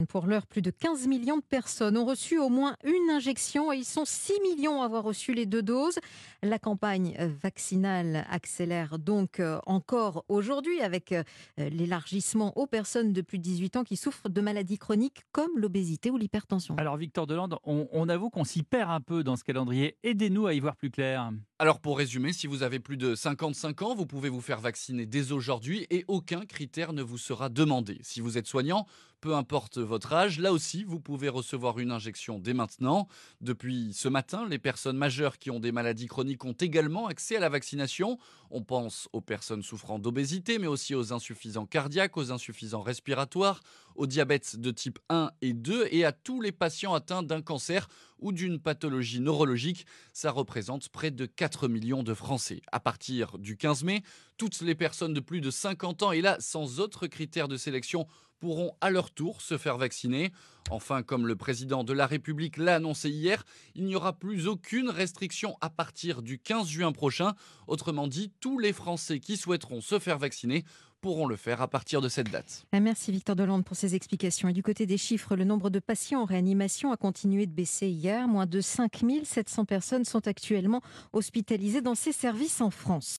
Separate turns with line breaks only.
Pour l'heure, plus de 15 millions de personnes ont reçu au moins une injection et ils sont 6 millions à avoir reçu les 2 doses. La campagne vaccinale accélère donc encore aujourd'hui avec l'élargissement aux personnes de plus de 18 ans qui souffrent de maladies chroniques comme l'obésité ou l'hypertension.
Alors Victor Delande, on avoue qu'on s'y perd un peu dans ce calendrier. Aidez-nous à y voir plus clair.
Alors pour résumer, si vous avez plus de 55 ans, vous pouvez vous faire vacciner dès aujourd'hui et aucun critère ne vous sera demandé. Si vous êtes soignant, peu importe votre âge, là aussi vous pouvez recevoir une injection dès maintenant. Depuis ce matin, les personnes majeures qui ont des maladies chroniques ont également accès à la vaccination. On pense aux personnes souffrant d'obésité, mais aussi aux insuffisants cardiaques, aux insuffisants respiratoires, au diabète de type 1 et 2 et à tous les patients atteints d'un cancer ou d'une pathologie neurologique. Ça représente près de 4 millions de Français. À partir du 15 mai, toutes les personnes de plus de 50 ans et là sans autre critère de sélection pourront à leur tour se faire vacciner. Enfin, comme le président de la République l'a annoncé hier, il n'y aura plus aucune restriction à partir du 15 juin prochain. Autrement dit, tous les Français qui souhaiteront se faire vacciner pourront le faire à partir de cette date.
Merci Victor Delande pour ces explications. Et du côté des chiffres, le nombre de patients en réanimation a continué de baisser hier. Moins de 5 700 personnes sont actuellement hospitalisées dans ces services en France.